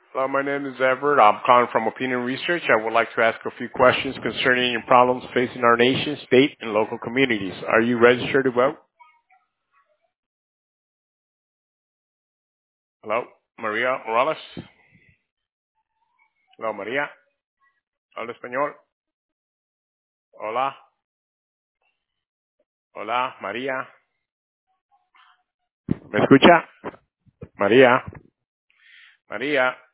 Hello, my name is Everett. I'm calling from Opinion Research. I would like to ask a few questions concerning your problems facing our nation, state, and local communities. Are you registered to vote? Hello, Maria Morales. Hello, María. Habla español. Hola. Hola, María. ¿Me escucha? María. María.